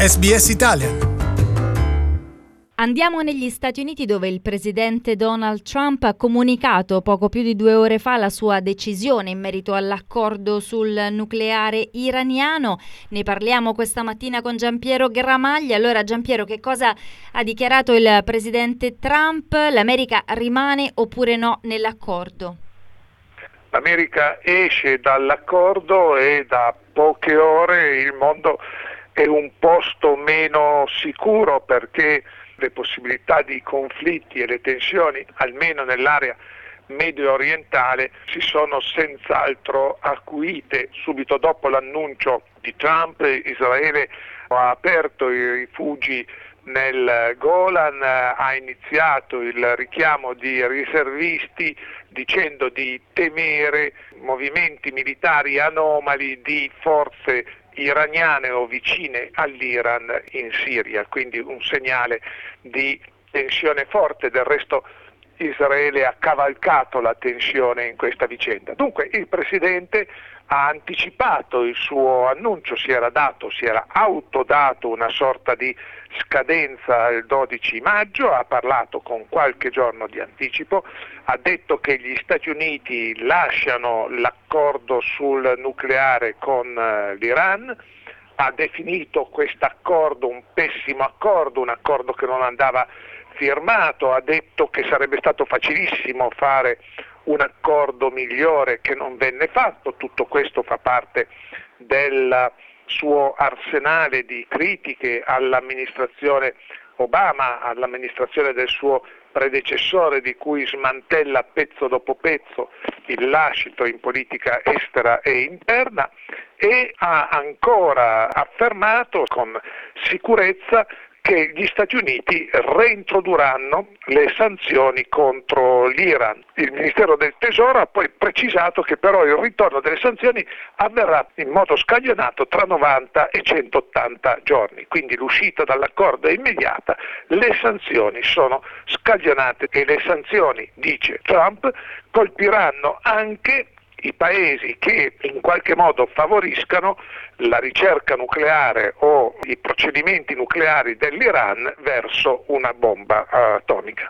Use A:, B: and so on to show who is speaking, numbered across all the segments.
A: SBS Italian.
B: Andiamo negli Stati Uniti, dove il presidente Donald Trump ha comunicato poco più di 2 ore fa la sua decisione in merito all'accordo sul nucleare iraniano. Ne parliamo questa mattina con Giampiero Gramaglia. Allora Giampiero, che cosa ha dichiarato il presidente Trump? L'America rimane oppure no nell'accordo?
C: L'America esce dall'accordo e da poche ore il mondo è un posto meno sicuro, perché le possibilità di conflitti e le tensioni, almeno nell'area medio orientale, si sono senz'altro acuite. Subito dopo l'annuncio di Trump, Israele ha aperto i rifugi nel Golan, ha iniziato il richiamo di riservisti dicendo di temere movimenti militari anomali di forze iraniane o vicine all'Iran in Siria, quindi un segnale di tensione forte. Del resto Israele ha cavalcato la tensione in questa vicenda. Dunque il presidente ha anticipato il suo annuncio, si era autodato una sorta di scadenza il 12 maggio, ha parlato con qualche giorno di anticipo, ha detto che gli Stati Uniti lasciano l'accordo sul nucleare con l'Iran, ha definito questo accordo un pessimo accordo, un accordo che non andava firmato, ha detto che sarebbe stato facilissimo fare un accordo migliore che non venne fatto. Tutto questo fa parte del suo arsenale di critiche all'amministrazione Obama, all'amministrazione del suo predecessore, di cui smantella pezzo dopo pezzo il lascito in politica estera e interna, e ha ancora affermato con sicurezza che gli Stati Uniti reintrodurranno le sanzioni contro l'Iran. Il Ministero del Tesoro ha poi precisato che però il ritorno delle sanzioni avverrà in modo scaglionato tra 90 e 180 giorni, quindi l'uscita dall'accordo è immediata, le sanzioni sono scaglionate e le sanzioni, dice Trump, colpiranno anche i paesi che in qualche modo favoriscano la ricerca nucleare o i procedimenti nucleari dell'Iran verso una bomba atomica.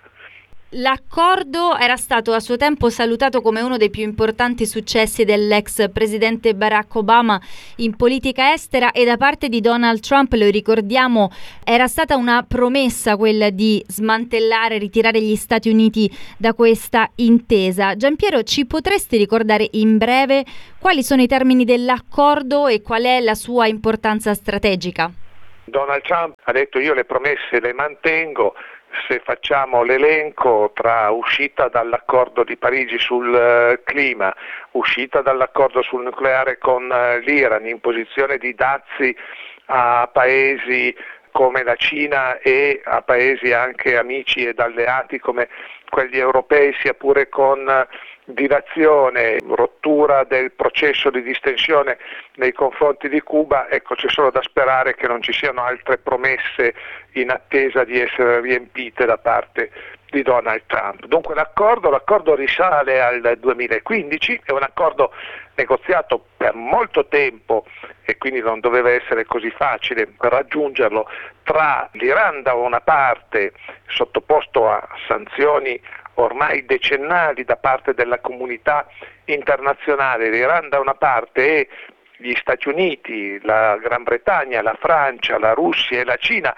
B: L'accordo era stato a suo tempo salutato come uno dei più importanti successi dell'ex presidente Barack Obama in politica estera, e da parte di Donald Trump, lo ricordiamo, era stata una promessa quella di smantellare, ritirare gli Stati Uniti da questa intesa. Giampiero, ci potresti ricordare in breve quali sono i termini dell'accordo e qual è la sua importanza strategica?
C: Donald Trump ha detto: io le promesse le mantengo. Se facciamo l'elenco tra uscita dall'accordo di Parigi sul clima, uscita dall'accordo sul nucleare con l'Iran, imposizione di dazi a paesi come la Cina e a paesi anche amici ed alleati come quelli europei, sia pure con dilazione, rottura del processo di distensione nei confronti di Cuba, ecco, c'è solo da sperare che non ci siano altre promesse in attesa di essere riempite da parte di Donald Trump. Dunque l'accordo risale al 2015, è un accordo negoziato per molto tempo e quindi non doveva essere così facile per raggiungerlo, tra l'Iran da una parte, sottoposto a sanzioni ormai decennali da parte della comunità internazionale, l'Iran da una parte, e gli Stati Uniti, la Gran Bretagna, la Francia, la Russia e la Cina,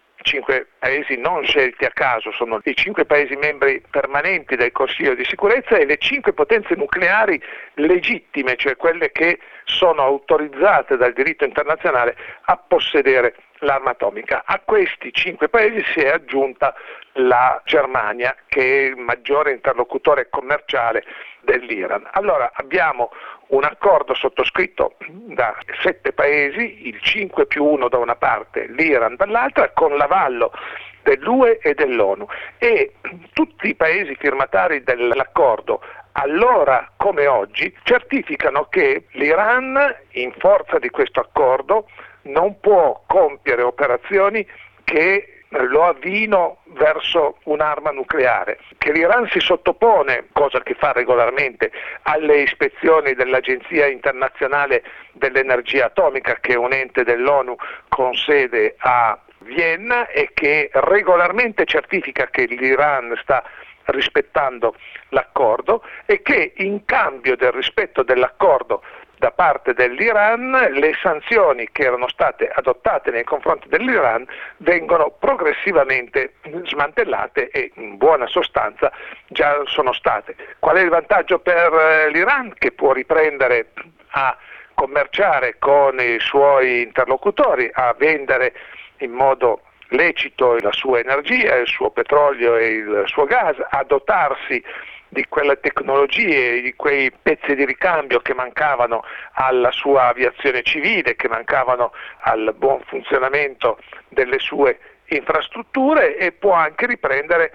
C: 5 paesi non scelti a caso, sono i 5 paesi membri permanenti del Consiglio di sicurezza e le 5 potenze nucleari legittime, cioè quelle che sono autorizzate dal diritto internazionale a possedere l'arma atomica. A questi 5 paesi si è aggiunta la Germania, che è il maggiore interlocutore commerciale dell'Iran. Allora abbiamo un accordo sottoscritto da 7 paesi, il 5 più 1 da una parte, l'Iran dall'altra, con l'avallo dell'UE e dell'ONU, e tutti i paesi firmatari dell'accordo, allora come oggi, certificano che l'Iran, in forza di questo accordo, non può compiere operazioni che lo avvino verso un'arma nucleare, che l'Iran si sottopone, cosa che fa regolarmente, alle ispezioni dell'Agenzia internazionale dell'energia atomica, che è un ente dell'ONU con sede a Vienna e che regolarmente certifica che l'Iran sta rispettando l'accordo e che in cambio del rispetto dell'accordo da parte dell'Iran le sanzioni che erano state adottate nei confronti dell'Iran vengono progressivamente smantellate e in buona sostanza già sono state. Qual è il vantaggio per l'Iran? Che può riprendere a commerciare con i suoi interlocutori, a vendere in modo lecito la sua energia, il suo petrolio e il suo gas, a dotarsi di quelle tecnologie, di quei pezzi di ricambio che mancavano alla sua aviazione civile, che mancavano al buon funzionamento delle sue infrastrutture, e può anche riprendere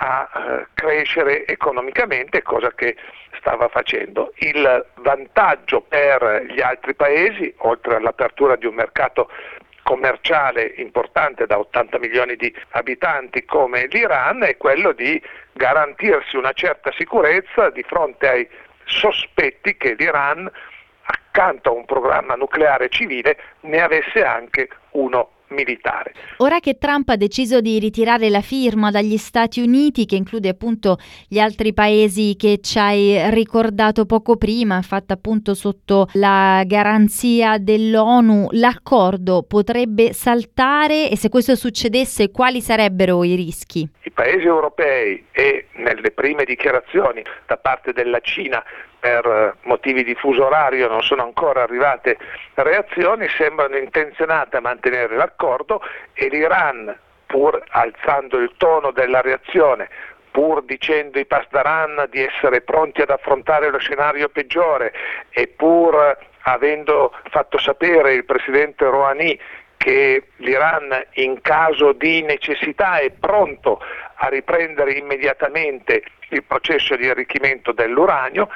C: a crescere economicamente, cosa che stava facendo. Il vantaggio per gli altri paesi, oltre all'apertura di un mercato commerciale importante da 80 milioni di abitanti come l'Iran, è quello di garantirsi una certa sicurezza di fronte ai sospetti che l'Iran, accanto a un programma nucleare civile, ne avesse anche uno militare.
B: Ora che Trump ha deciso di ritirare la firma dagli Stati Uniti, che include appunto gli altri paesi che ci hai ricordato poco prima, fatta appunto sotto la garanzia dell'ONU, l'accordo potrebbe saltare, e se questo succedesse quali sarebbero i rischi?
C: I paesi europei, e nelle prime dichiarazioni da parte della Cina per motivi di fuso orario non sono ancora arrivate reazioni, sembrano intenzionate a mantenere l'accordo, e l'Iran, pur alzando il tono della reazione, pur dicendo ai Pasdaran di essere pronti ad affrontare lo scenario peggiore e pur avendo fatto sapere il presidente Rouhani che l'Iran in caso di necessità è pronto a riprendere immediatamente il processo di arricchimento dell'uranio,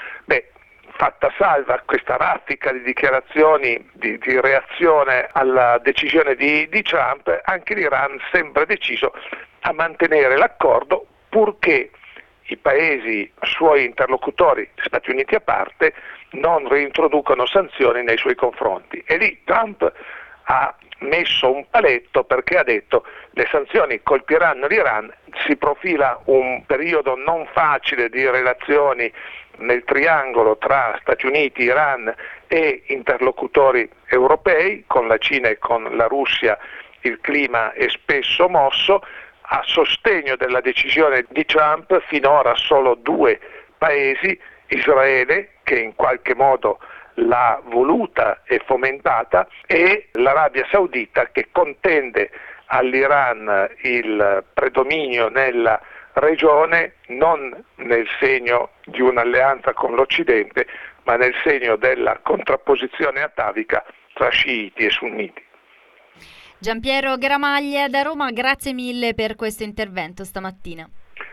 C: fatta salva questa raffica di dichiarazioni di reazione alla decisione di Trump, anche l'Iran sembra deciso a mantenere l'accordo, purché i paesi suoi interlocutori, Stati Uniti a parte, non reintroducono sanzioni nei suoi confronti. E lì Trump ha messo un paletto, perché ha detto le sanzioni colpiranno l'Iran, si profila un periodo non facile di relazioni nel triangolo tra Stati Uniti, Iran e interlocutori europei, con la Cina e con la Russia il clima è spesso mosso. A sostegno della decisione di Trump finora solo 2 paesi, Israele, che in qualche modo l'ha voluta e fomentata, e l'Arabia Saudita, che contende all'Iran il predominio nella regione, non nel segno di un'alleanza con l'Occidente, ma nel segno della contrapposizione atavica tra sciiti e sunniti.
B: Giampiero Gramaglia da Roma, grazie mille per questo intervento stamattina.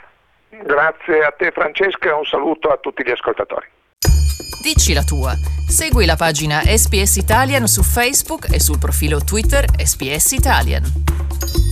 C: Grazie a te Francesca e un saluto a tutti gli ascoltatori.
A: Dici la tua. Segui la pagina SPS Italian su Facebook e sul profilo Twitter SPS Italian.